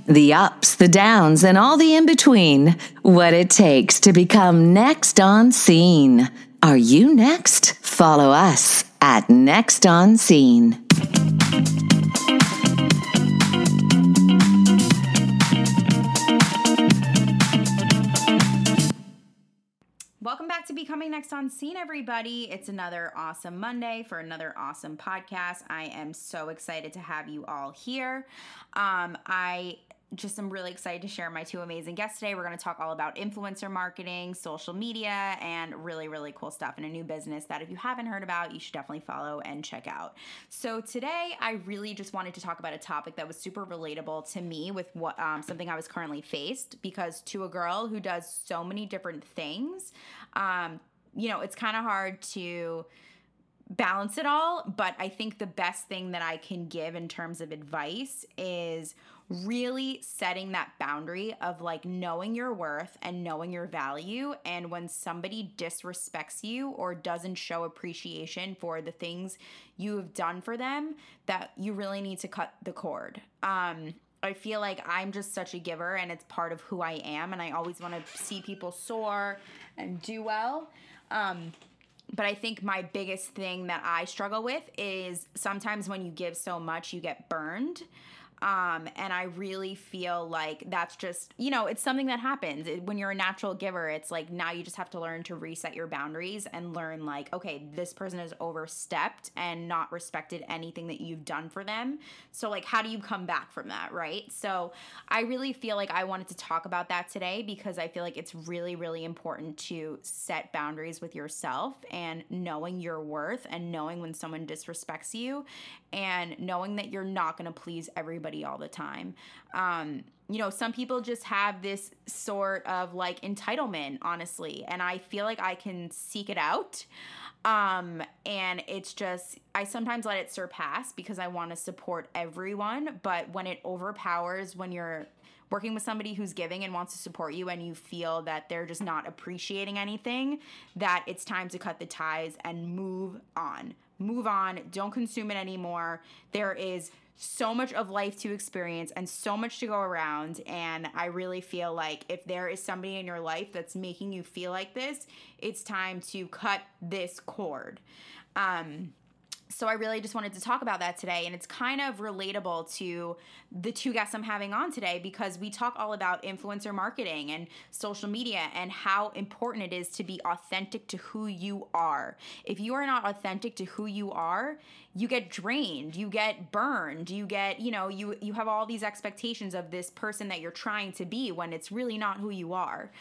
the ups, the downs, and all the in-between. What it takes to become next on scene. Are you next? Follow us at Next on Scene. Welcome back to Becoming Next on Scene, everybody. It's another awesome Monday for another awesome podcast. I am so excited to have you all here. I am really excited to share my two amazing guests today. We're going to talk all about influencer marketing, social media, and really, really cool stuff in a new business that if you haven't heard about, you should definitely follow and check out. So today, I really just wanted to talk about a topic that was super relatable to me with what something I was currently faced, because to a girl who does so many different things, it's kind of hard to balance it all. But I think the best thing that I can give in terms of advice is really setting that boundary of like knowing your worth and knowing your value. And when somebody disrespects you or doesn't show appreciation for the things you have done for them, that you really need to cut the cord. I feel like I'm just such a giver and it's part of who I am. And I always want to see people soar and do well. But I think my biggest thing that I struggle with is sometimes when you give so much, you get burned. And I really feel like that's just, it's something that happens. When you're a natural giver, it's like now you just have to learn to reset your boundaries and learn like, okay, this person has overstepped and not respected anything that you've done for them. So like, how do you come back from that, right? So I really feel like I wanted to talk about that today because I feel like it's really, really important to set boundaries with yourself and knowing your worth and knowing when someone disrespects you and knowing that you're not going to please everybody all the time. Some people just have this sort of like entitlement, honestly, and I feel like I can seek it out. And it's just, I sometimes let it surpass because I want to support everyone. But when it overpowers, when you're working with somebody who's giving and wants to support you and you feel that they're just not appreciating anything, that it's time to cut the ties and move on. Move on. Don't consume it anymore. There is so much of life to experience and so much to go around. And I really feel like if there is somebody in your life that's making you feel like this, it's time to cut this cord. So I really just wanted to talk about that today. And it's kind of relatable to the two guests I'm having on today because we talk all about influencer marketing and social media and how important it is to be authentic to who you are. If you are not authentic to who you are, you get drained, you get burned, you get, you have all these expectations of this person that you're trying to be when it's really not who you are.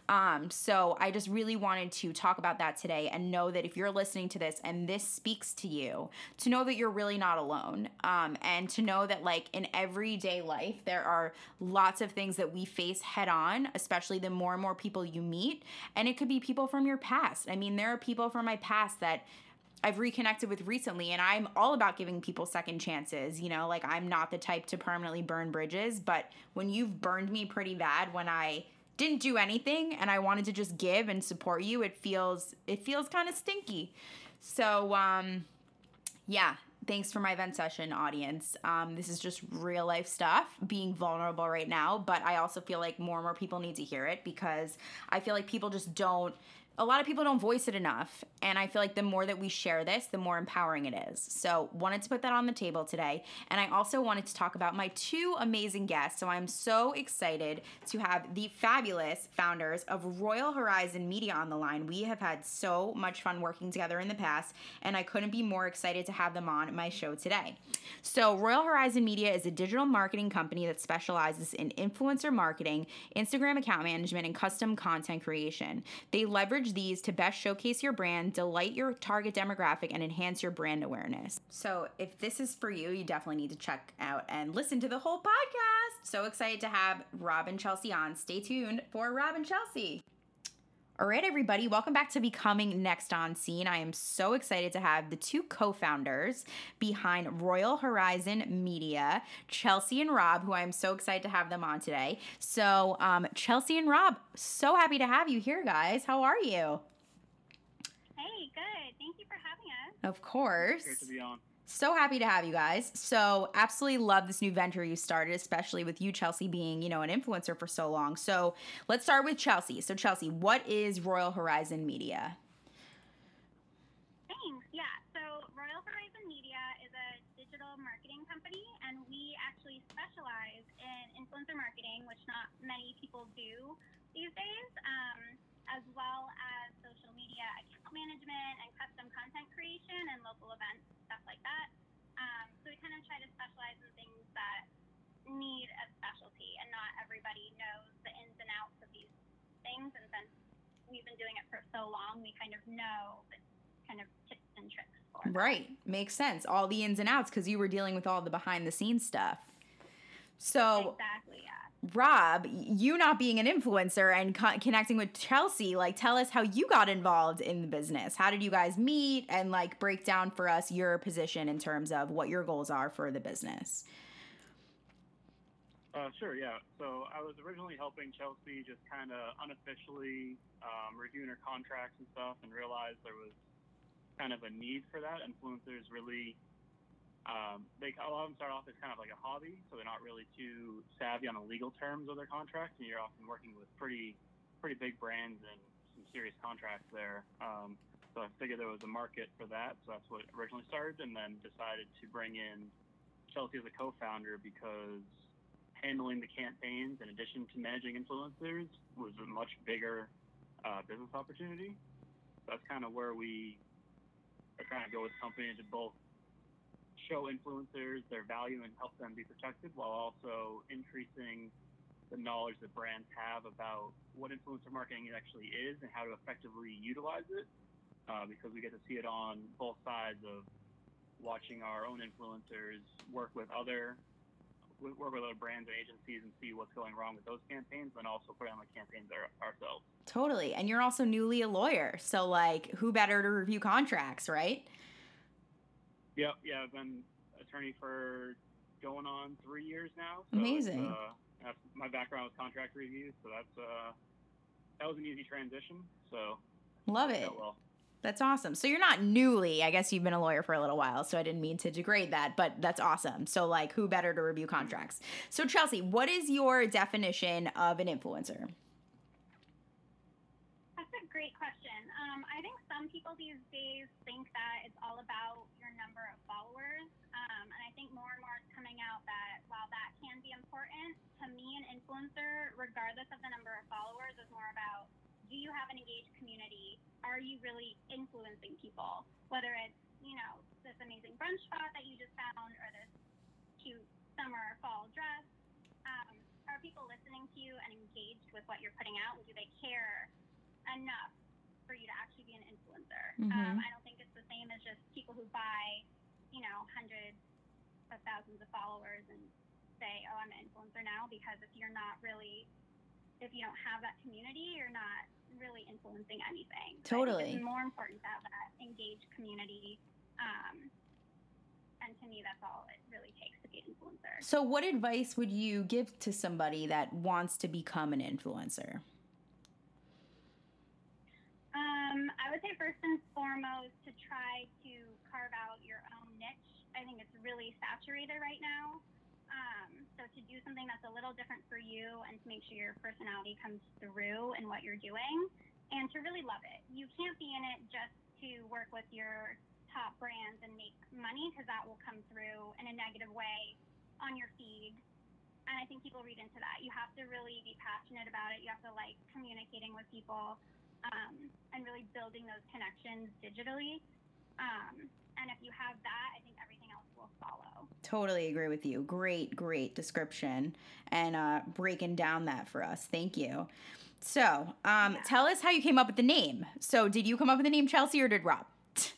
So I just really wanted to talk about that today and know that if you're listening to this and this speaks to you, to know that you're really not alone. And to know that like in everyday life, there are lots of things that we face head on, especially the more and more people you meet. And it could be people from your past. I mean, there are people from my past that I've reconnected with recently, and I'm all about giving people second chances. Like I'm not the type to permanently burn bridges, but when you've burned me pretty bad, when I didn't do anything and I wanted to just give and support you, it feels kind of stinky. So, thanks for my vent session, audience. This is just real life stuff, being vulnerable right now, but I also feel like more and more people need to hear it because I feel like a lot of people don't voice it enough. And I feel like the more that we share this, the more empowering it is. So wanted to put that on the table today. And I also wanted to talk about my two amazing guests. So I'm so excited to have the fabulous founders of Royal Horizon Media on the line. We have had so much fun working together in the past, and I couldn't be more excited to have them on my show today. So Royal Horizon Media is a digital marketing company that specializes in influencer marketing, Instagram account management, and custom content creation. They leverage these to best showcase your brand, delight your target demographic, and enhance your brand awareness. So if this is for you, you definitely need to check out and listen to the whole podcast. So excited to have Rob and Chelsea on. Stay tuned for Rob and Chelsea. All right, everybody, welcome back to Becoming Next on Scene. I am so excited to have the two co-founders behind Royal Horizon Media, Chelsea and Rob, who I'm so excited to have them on today. So, Chelsea and Rob, so happy to have you here, guys. How are you? Hey, good. Thank you for having us. Of course. Great to be on. So happy to have you guys. So absolutely love this new venture you started, especially with you, Chelsea, being, an influencer for so long. So let's start with Chelsea. So Chelsea, what is Royal Horizon Media? Thanks. Yeah. So Royal Horizon Media is a digital marketing company, and we actually specialize in influencer marketing, which not many people do these days, as well as social media account management and custom content creation and local events, stuff like that. So we kind of try to specialize in things that need a specialty, and not everybody knows the ins and outs of these things. And since we've been doing it for so long, we kind of know the kind of tips and tricks for that. Right. Makes sense. All the ins and outs, because you were dealing with all the behind the scenes stuff. So Exactly, yeah. Rob, you not being an influencer and connecting with Chelsea, tell us how you got involved in the business. How did you guys meet, and break down for us your position in terms of what your goals are for the business? Sure, yeah. So I was originally helping Chelsea just kind of unofficially reviewing her contracts and stuff, and realized there was kind of a need for that. Influencers really, a lot of them start off as kind of like a hobby, so they're not really too savvy on the legal terms of their contracts, and you're often working with pretty big brands and some serious contracts there. So I figured there was a market for that, so that's what originally started, and then decided to bring in Chelsea as a co-founder because handling the campaigns in addition to managing influencers was a much bigger business opportunity. So that's kind of where we are trying to go with the company, to both show influencers their value and help them be protected, while also increasing the knowledge that brands have about what influencer marketing actually is and how to effectively utilize it, because we get to see it on both sides of watching our own influencers work with other brands and agencies and see what's going wrong with those campaigns, and also put on the campaigns ourselves. Totally. And you're also newly a lawyer, so who better to review contracts, right? Yep. Yeah, I've been attorney for going on 3 years now. So Amazing. My background was contract review, so that was an easy transition. So love it. Well. That's awesome. So you're not newly, I guess you've been a lawyer for a little while, so I didn't mean to degrade that, but that's awesome. So who better to review contracts? So Chelsea, what is your definition of an influencer? That's a great question. I think some people these days think that it's all about your number of followers. And I think more and more is coming out that while that can be important, to me, an influencer, regardless of the number of followers, is more about, do you have an engaged community? Are you really influencing people? Whether it's, this amazing brunch spot that you just found, or this cute summer fall dress. Are people listening to you and engaged with what you're putting out? Do they care enough for you to actually be an influencer? Mm-hmm. I don't think it's the same as just people who buy, hundreds of thousands of followers and say, oh, I'm an influencer now, because if you don't have that community, you're not really influencing anything. Totally. So it's more important to have that engaged community. And to me, that's all it really takes to be an influencer. So what advice would you give to somebody that wants to become an influencer? I would say first and foremost to try to carve out your own niche. I think it's really saturated right now. So to do something that's a little different for you, and to make sure your personality comes through in what you're doing, and to really love it. You can't be in it just to work with your top brands and make money, because that will come through in a negative way on your feed. And I think people read into that. You have to really be passionate about it. You have to like communicating with people, and really building those connections digitally. And if you have that, I think everything else will follow. Totally agree with you. Great description, and breaking down that for us. Thank you. So tell us how you came up with the name. So did you come up with the name Chelsea, or did Rob?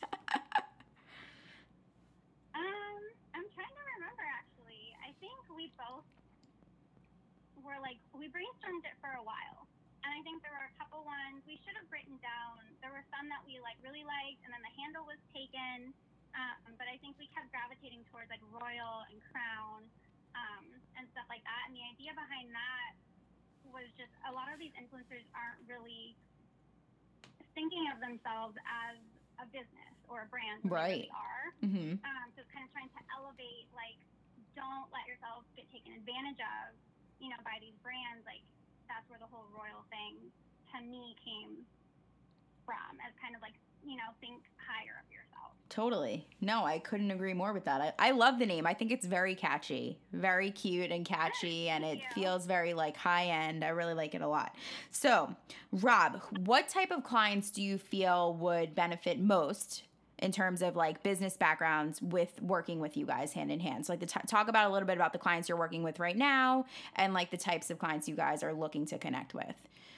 I'm trying to remember, actually. I think we both were we brainstormed it for a while. And I think there were a couple ones we should have written down. There were some that we really liked, and then the handle was taken. But I think we kept gravitating towards Royal and Crown, and stuff like that. And the idea behind that was just a lot of these influencers aren't really thinking of themselves as a business or a brand than Right. they really are. Mm-hmm. So it's kind of trying to elevate, like, don't let yourself get taken advantage of, by these brands. Like, that's where the whole Royal thing to me came from, as kind of like, think higher of yourself. Totally. No, I couldn't agree more with that. I love the name. I think it's very catchy, very cute and catchy, and it feels very like high end. I really like it a lot. So, Rob, what type of clients do you feel would benefit most in terms of like business backgrounds with working with you guys hand in hand? So like talk about a little bit about the clients you're working with right now and like the types of clients you guys are looking to connect with.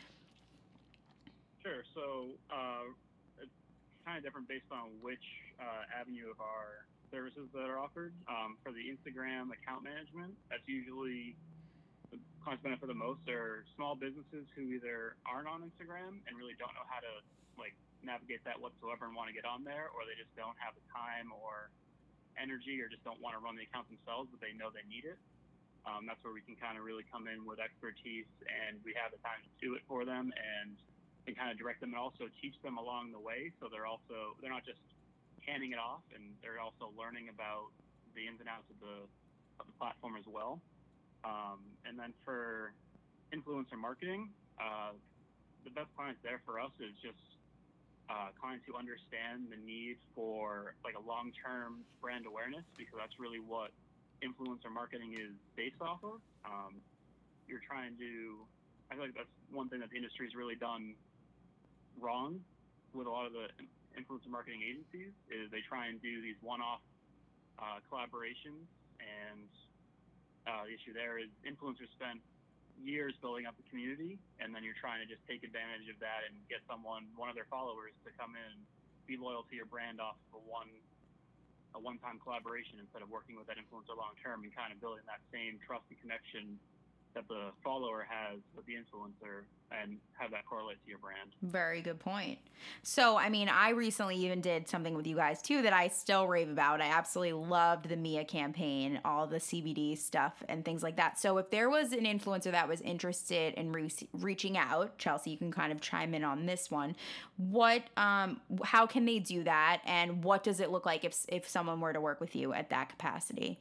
Sure. So it's kind of different based on which avenue of our services that are offered. For the Instagram account management, that's usually the clients benefit the most are small businesses who either aren't on Instagram and really don't know how to like navigate that whatsoever and want to get on there, or they just don't have the time or energy or just don't want to run the account themselves, but they know they need it. That's where we can kind of really come in with expertise, and we have the time to do it for them and kind of direct them and also teach them along the way. So they're not just handing it off, and they're also learning about the ins and outs of the platform as well. And then for influencer marketing, the best clients there for us is just clients who understand the need for like a long-term brand awareness, because that's really what influencer marketing is based off of. You're trying to, I feel like that's one thing that the industry has really done wrong with a lot of the influencer marketing agencies, is they try and do these one-off collaborations, and the issue there is influencers spend years building up the community, and then you're trying to just take advantage of that and get one of their followers to come in and be loyal to your brand off of a one-time collaboration, instead of working with that influencer long term and kind of building that same trust and connection that the follower has with the influencer and have that correlate to your brand. Very good point. So, I mean, I recently even did something with you guys too that I still rave about. I absolutely loved the Mia campaign, all the CBD stuff and things like that. So if there was an influencer that was interested in reaching out, Chelsea, you can kind of chime in on this one. How can they do that? And what does it look like if someone were to work with you at that capacity?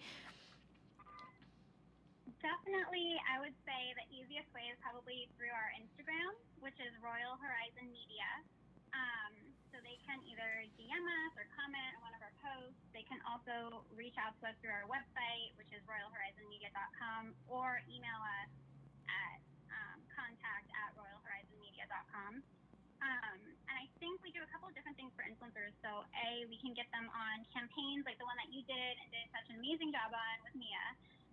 Definitely, I would say the easiest way is probably through our Instagram, which is Royal Horizon Media. So they can either DM us or comment on one of our posts. They can also reach out to us through our website, which is royalhorizonmedia.com, or email us at contact@royalhorizonmedia.com. And I think we do a couple of different things for influencers. So we can get them on campaigns like the one that you did and did such an amazing job on with Mia.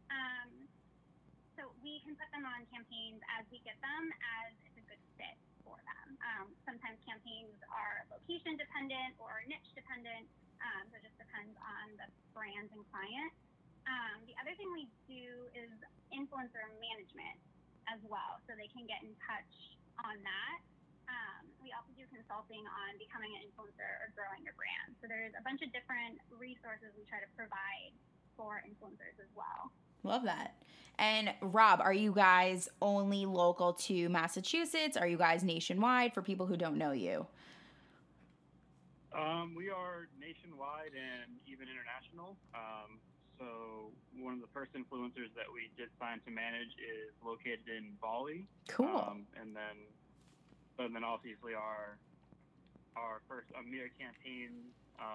So we can put them on campaigns as we get them, as it's a good fit for them. Sometimes campaigns are location dependent or niche dependent, so it just depends on the brands and client. The other thing we do is influencer management as well, so they can get in touch on that. We also do consulting on becoming an influencer or growing your brand. So there's a bunch of different resources we try to provide for influencers as well. Love that. And Rob, are you guys only local to Massachusetts? Are you guys nationwide for people who don't know you? We are nationwide and even international. So one of the first influencers that we did sign to manage is located in Bali. Cool. And then obviously our first Mia campaign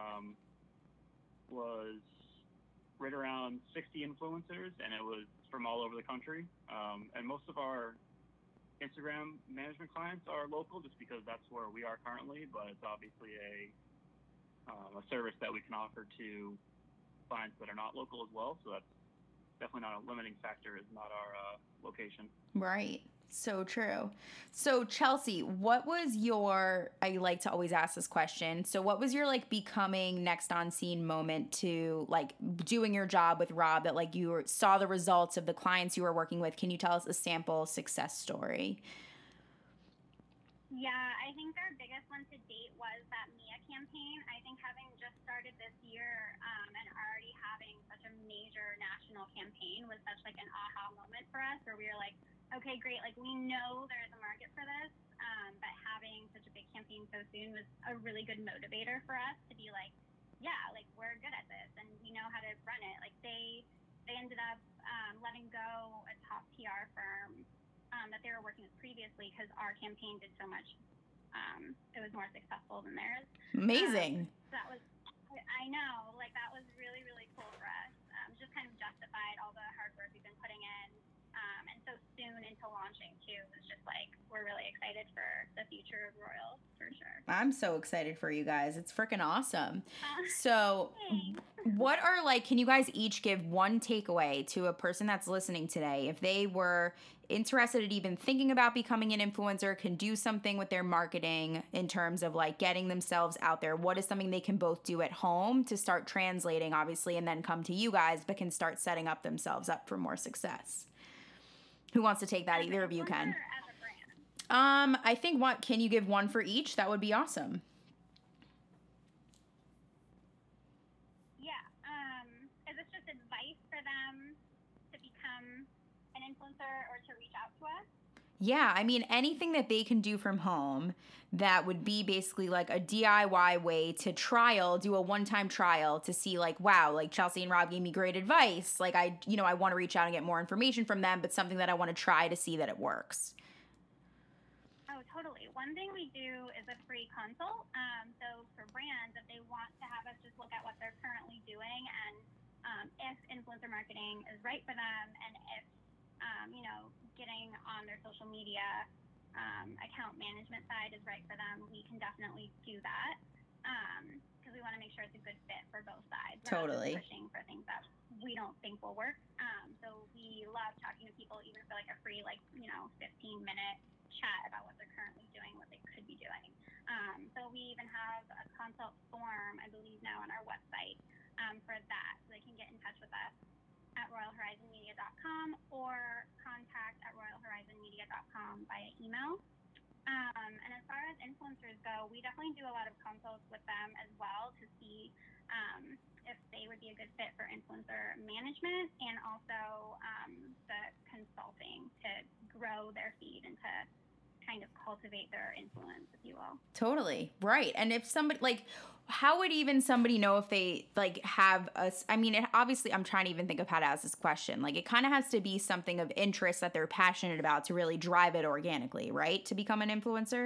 was right around 60 influencers, and it was from all over the country. And most of our Instagram management clients are local, just because that's where we are currently, but it's obviously a service that we can offer to clients that are not local as well. So that's definitely not a limiting factor, is not our location. Right. So true. So Chelsea, what was I like to always ask this question. So what was your like becoming next on scene moment to like doing your job with Rob, that like you saw the results of the clients you were working with? Can you tell us a sample success story? Yeah, I think our biggest one to date was that Mia campaign. I think having just started this year and already having such a major national campaign was such like an aha moment for us, where we were like, okay, great, like we know there's a market for this, but having such a big campaign so soon was a really good motivator for us to be like, yeah, like we're good at this and we know how to run it. Like they ended up letting go a top PR firm that they were working with previously because our campaign did so much. It was more successful than theirs. Amazing. So that was, I know, like that was really, really cool for us. Just kind of justified all the hard work we've been putting in. And so soon into launching too, it's just like we're really excited for the future of Royal for sure. I'm so excited for you guys. It's freaking awesome. So Thanks. what are like, can you guys each give one takeaway to a person that's listening today? If they were interested in even thinking about becoming an influencer, can do something with their marketing in terms of like getting themselves out there, what is something they can both do at home to start translating, obviously, and then come to you guys, but can start setting up themselves up for more success? Who wants to take that? Either of you can. As a brand. I think can you give one for each? That would be awesome. Yeah. Is this just advice for them to become an influencer or to reach out to us? Yeah, I mean, anything that they can do from home that would be basically like a DIY way to do a one-time trial to see like, wow, like Chelsea and Rob gave me great advice. Like I want to reach out and get more information from them, but something that I want to try to see that it works. Oh, totally. One thing we do is a free consult. So for brands, if they want to have us just look at what they're currently doing and if influencer marketing is right for them and if getting on their social media account management side is right for them, we can definitely do that because we want to make sure it's a good fit for both sides. Totally. We're not just pushing for things that we don't think will work. So we love talking to people even for like a free 15-minute chat about what they're currently doing, what they could be doing. So we even have a consult form, I believe now on our website for that, so they can get in touch with us at royalhorizonmedia.com or contact at royalhorizonmedia.com via email. And as far as influencers go, we definitely do a lot of consults with them as well to see if they would be a good fit for influencer management and also the consulting to grow their feed and to kind of cultivate their influence, if you will. Totally. Right. And if somebody how would even somebody know if they have obviously I'm trying to even think of how to ask this question. Like it kind of has to be something of interest that they're passionate about to really drive it organically, right? To become an influencer.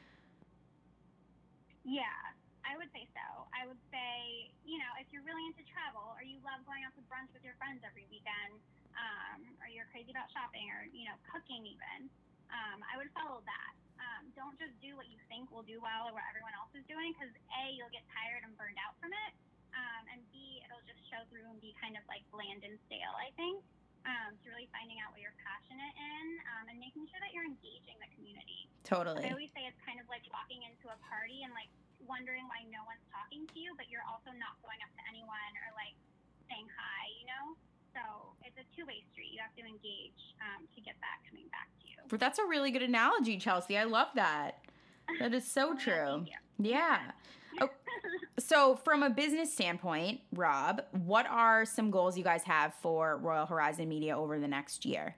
Yeah, I would say so. I would say, if you're really into travel or you love going out to brunch with your friends every weekend, or you're crazy about shopping or, cooking even, I would follow that. Don't just do what you think will do well or what everyone else is doing because A, you'll get tired and burned out from it, and B, it'll just show through and be kind of like bland and stale, I think. So really finding out what you're passionate in and making sure that you're engaging the community. Totally. I always say it's kind of like walking into a party and like wondering why no one's talking to you, but you're also not going up to anyone or like saying hi, So it's a two-way street. You have to engage to get that coming back to you. But that's a really good analogy, Chelsea. I love that. That is so true. Yeah. Oh, so from a business standpoint, Rob, what are some goals you guys have for Royal Horizon Media over the next year?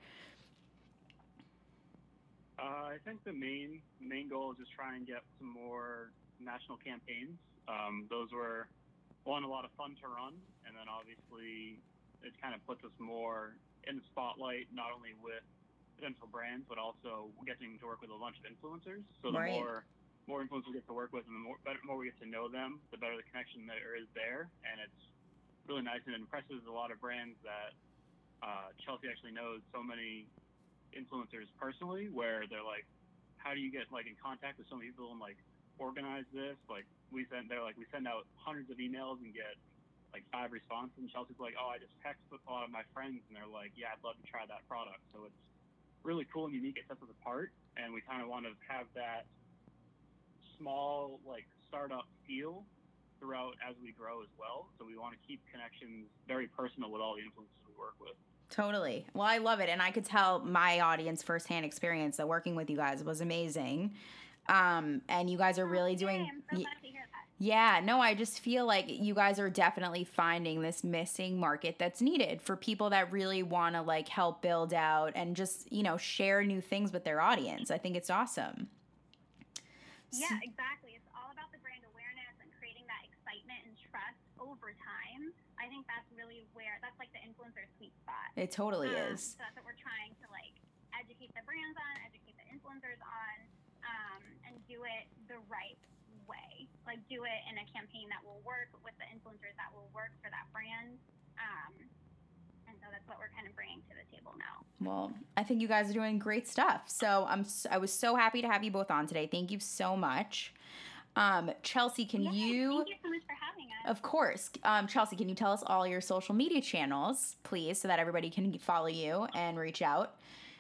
I think the main goal is just try and get some more national campaigns. Those were, a lot of fun to run, and then obviously it kind of puts us more in the spotlight, not only with potential brands, but also getting to work with a bunch of influencers. So the more influencers we get to work with and the more we get to know them, the better the connection there is there. And it's really nice and it impresses a lot of brands that Chelsea actually knows so many influencers personally, where they're like, how do you get in contact with so many people and organize this? We send out hundreds of emails and get 5 responses, and Chelsea's like, oh, I just text with a lot of my friends and they're like, yeah, I'd love to try that product. So it's really cool and unique. It sets us apart, and we kind of want to have that small startup feel throughout as we grow as well. So we want to keep connections very personal with all the influencers we work with. Totally. Well, I love it. And I could tell my audience firsthand experience that working with you guys was amazing. And you guys are really doing... I'm so glad to hear that. Yeah, no, I just feel like you guys are definitely finding this missing market that's needed for people that really want to like help build out and just, share new things with their audience. I think it's awesome. Yeah, exactly. It's all about the brand awareness and creating that excitement and trust over time. I think that's really that's like the influencer sweet spot. It totally is. So that's what we're trying to like educate the brands on, educate the influencers on, and do it the right way. Like do it in a campaign that will work with the influencers that will work for that brand. And so that's what we're kind of bringing to the table now. Well, I think you guys are doing great stuff. So I was so happy to have you both on today. Thank you so much. Chelsea, Thank you so much for having us. Of course. Chelsea, can you tell us all your social media channels, please, so that everybody can follow you and reach out?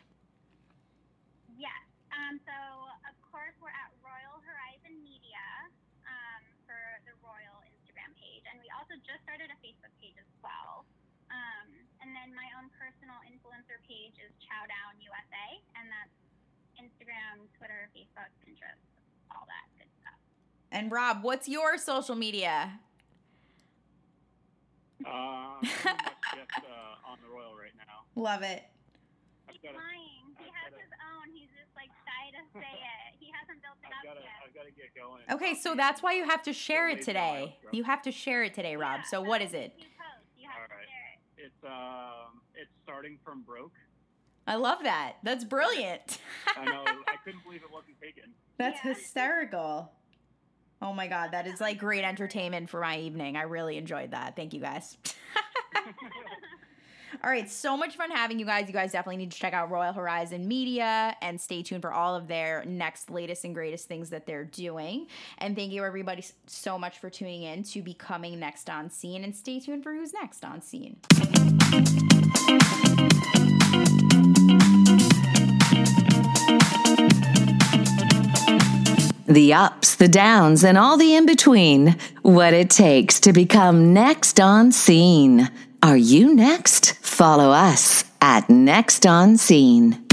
Yes. So, of course, we're at Royal Horizon Media for the Royal Instagram page. And we also just started a Facebook page as well. And then my own personal influencer page is Chowdown USA. And that's Instagram, Twitter, Facebook, Pinterest, all that good stuff. And Rob, what's your social media? I'm just on the Royal right now. Love it. He's lying. He has his own. He's just like shy to say it. He hasn't built it up yet. I've got to get going. Okay, so that's why you have to share it today. You have to share it today, Rob. So what is it? You have to share it. It's starting from broke. I love that. That's brilliant. I know. I couldn't believe it wasn't taken. That's hysterical. Oh my God, that is like great entertainment for my evening. I really enjoyed that. Thank you guys. All right, so much fun having you guys. You guys definitely need to check out Royal Horizon Media and stay tuned for all of their next, latest, and greatest things that they're doing. And thank you, everybody, so much for tuning in to Becoming Next on Scene. And stay tuned for who's next on Scene. The ups, the downs, and all the in-between. What it takes to become next on scene. Are you next? Follow us at Next on Scene.